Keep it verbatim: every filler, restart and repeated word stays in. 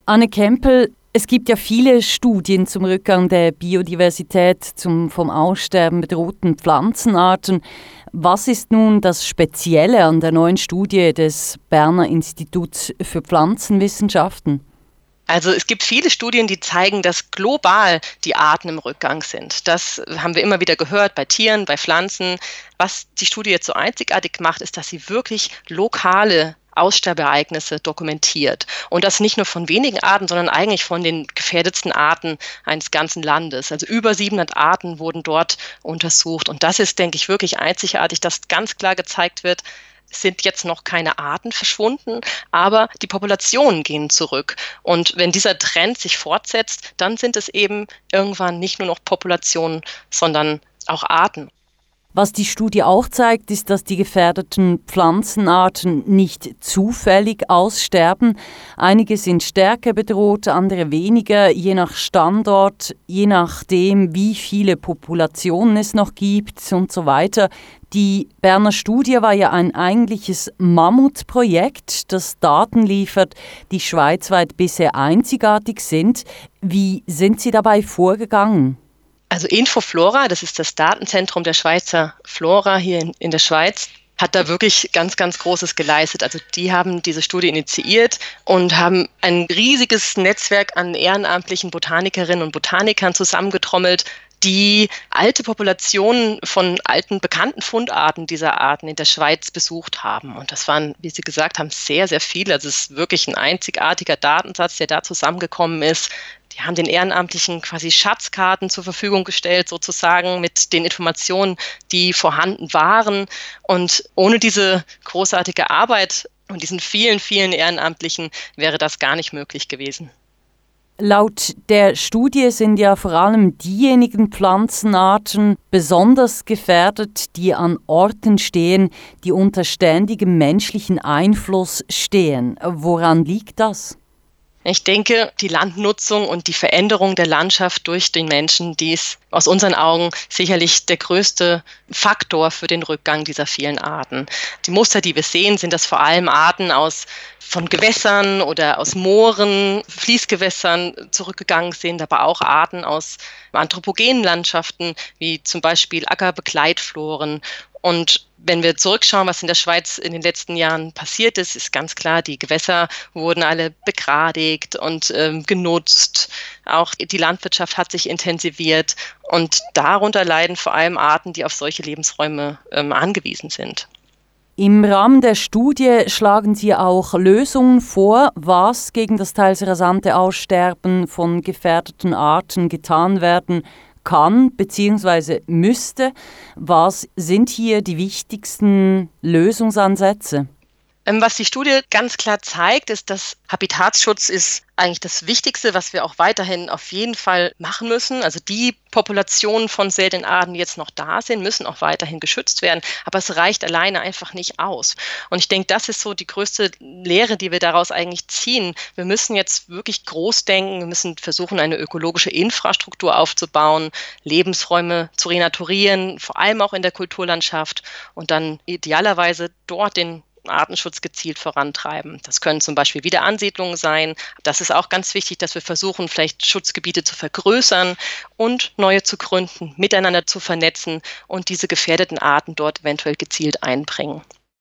Anne Kempel, es gibt ja viele Studien zum Rückgang der Biodiversität, zum vom Aussterben bedrohten Pflanzenarten. Was ist nun das Spezielle an der neuen Studie des Berner Instituts für Pflanzenwissenschaften? Also es gibt viele Studien, die zeigen, dass global die Arten im Rückgang sind. Das haben wir immer wieder gehört bei Tieren, bei Pflanzen. Was die Studie jetzt so einzigartig macht, ist, dass sie wirklich lokale Aussterbeereignisse dokumentiert. Und das nicht nur von wenigen Arten, sondern eigentlich von den gefährdetsten Arten eines ganzen Landes. Also über siebenhundert Arten wurden dort untersucht. Und das ist, denke ich, wirklich einzigartig, dass ganz klar gezeigt wird, es sind jetzt noch keine Arten verschwunden, aber die Populationen gehen zurück. Und wenn dieser Trend sich fortsetzt, dann sind es eben irgendwann nicht nur noch Populationen, sondern auch Arten. Was die Studie auch zeigt, ist, dass die gefährdeten Pflanzenarten nicht zufällig aussterben. Einige sind stärker bedroht, andere weniger, je nach Standort, je nachdem, wie viele Populationen es noch gibt und so weiter. Die Berner Studie war ja ein eigentliches Mammutprojekt, das Daten liefert, die schweizweit bisher einzigartig sind. Wie sind Sie dabei vorgegangen? Also Infoflora, das ist das Datenzentrum der Schweizer Flora hier in, in der Schweiz, hat da wirklich ganz, ganz Großes geleistet. Also die haben diese Studie initiiert und haben ein riesiges Netzwerk an ehrenamtlichen Botanikerinnen und Botanikern zusammengetrommelt, die alte Populationen von alten bekannten Fundarten dieser Arten in der Schweiz besucht haben. Und das waren, wie Sie gesagt haben, sehr, sehr viele. Also es ist wirklich ein einzigartiger Datensatz, der da zusammengekommen ist. Die haben den Ehrenamtlichen quasi Schatzkarten zur Verfügung gestellt, sozusagen mit den Informationen, die vorhanden waren. Und ohne diese großartige Arbeit und diesen vielen, vielen Ehrenamtlichen wäre das gar nicht möglich gewesen. Laut der Studie sind ja vor allem diejenigen Pflanzenarten besonders gefährdet, die an Orten stehen, die unter ständigem menschlichen Einfluss stehen. Woran liegt das? Ich denke, die Landnutzung und die Veränderung der Landschaft durch den Menschen, die ist aus unseren Augen sicherlich der größte Faktor für den Rückgang dieser vielen Arten. Die Muster, die wir sehen, sind das vor allem Arten aus von Gewässern oder aus Mooren, Fließgewässern zurückgegangen sind, aber auch Arten aus anthropogenen Landschaften, wie zum Beispiel Ackerbegleitfloren. Und wenn wir zurückschauen, was in der Schweiz in den letzten Jahren passiert ist, ist ganz klar, die Gewässer wurden alle begradigt und ähm, genutzt. Auch die Landwirtschaft hat sich intensiviert und darunter leiden vor allem Arten, die auf solche Lebensräume ähm, angewiesen sind. Im Rahmen der Studie schlagen Sie auch Lösungen vor, was gegen das teils rasante Aussterben von gefährdeten Arten getan werden kann bzw. müsste. Was sind hier die wichtigsten Lösungsansätze? Was die Studie ganz klar zeigt, ist, dass Habitatsschutz ist eigentlich das Wichtigste, was wir auch weiterhin auf jeden Fall machen müssen. Also die Populationen von seltenen Arten, die jetzt noch da sind, müssen auch weiterhin geschützt werden. Aber es reicht alleine einfach nicht aus. Und ich denke, das ist so die größte Lehre, die wir daraus eigentlich ziehen. Wir müssen jetzt wirklich groß denken. Wir müssen versuchen, eine ökologische Infrastruktur aufzubauen, Lebensräume zu renaturieren, vor allem auch in der Kulturlandschaft und dann idealerweise dort den Artenschutz gezielt vorantreiben. Das können zum Beispiel Wiederansiedlungen sein. Das ist auch ganz wichtig, dass wir versuchen, vielleicht Schutzgebiete zu vergrößern und neue zu gründen, miteinander zu vernetzen und diese gefährdeten Arten dort eventuell gezielt einbringen.